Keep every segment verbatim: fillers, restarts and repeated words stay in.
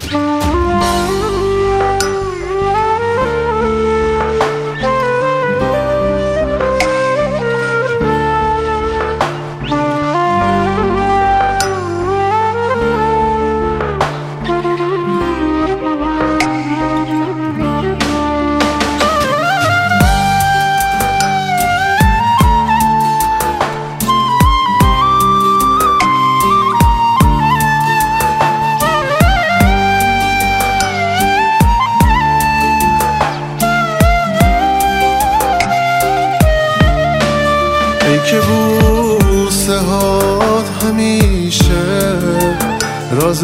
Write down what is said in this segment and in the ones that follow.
ای که بوسه هات همیشه راز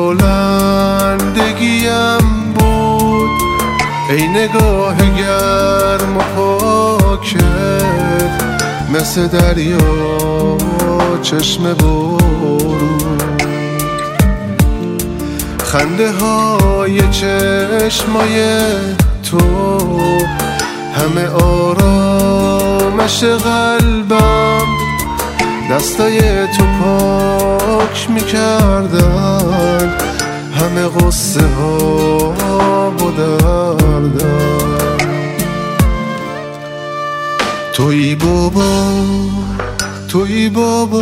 بلندگیم بود، ای نگاه گرم و پاکت مثل دریا چشم بارون، خنده های چشمای تو همه آرامش قلبم، دستای تو پاک میکردن همه غصه ها و دردم. توی بابا توی بابا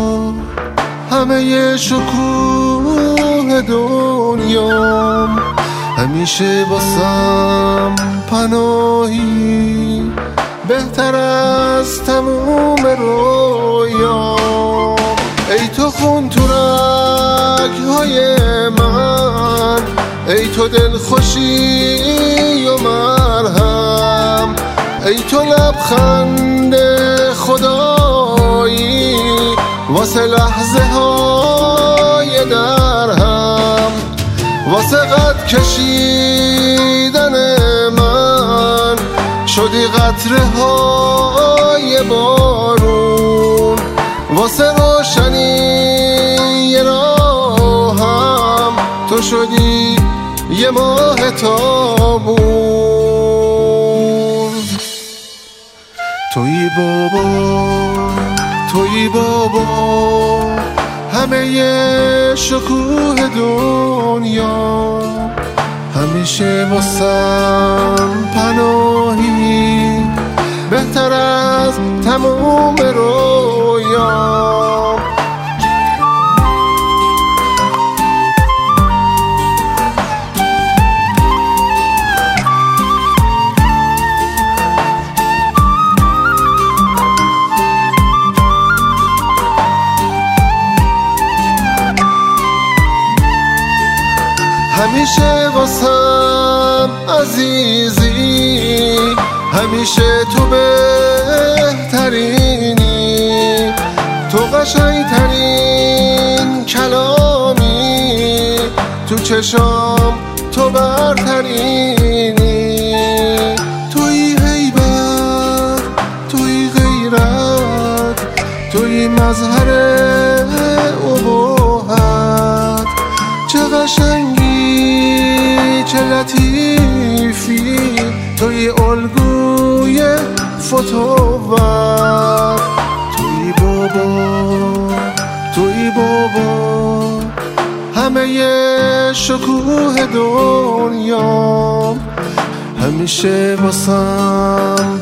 همه شکوه دنیام، همیشه باسم پناهی بهتر از تموم رویام. ای تو خون تو رگ‌های من، ای تو دلخوشی و مرهم، ای تو لبخند خدایی واسه لحظه های درهم، واسه قد کشیدن من شدی قطره های بارون، واسه روشنی راهم تو شدی یه ماه تابون. توی بابا توی بابا همه ی شکوه دنیا، همیشه واسم پناهی بهتر از تموم رویام. همیشه واسم عزیزی، همیشه تو بهترینی، تو قشنگترین کلامی، تو چشام تو برترینی. توی هیبت توی غیرت توی مظهر ابهت، چه قشنگی چه لطیفی، توی الگوی فتوت. توی بابا توی بابا همه ی شکوه دنیا، همیشه واسم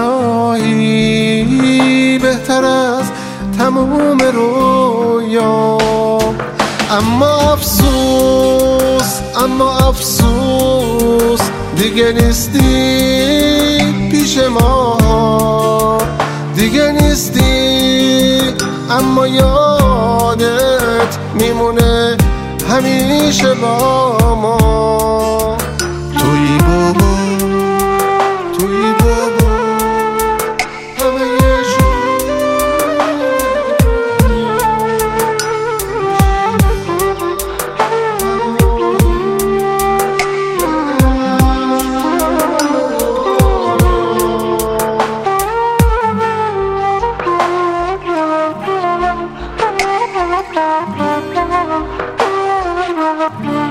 پناهی بهتر از تموم رویام. اما افسوس اما افسوس دیگه نیستی پیش ما، دیگه نیستی اما یادت میمونه همیشه با ما. توی بابا توی بابا همه ی Thank you.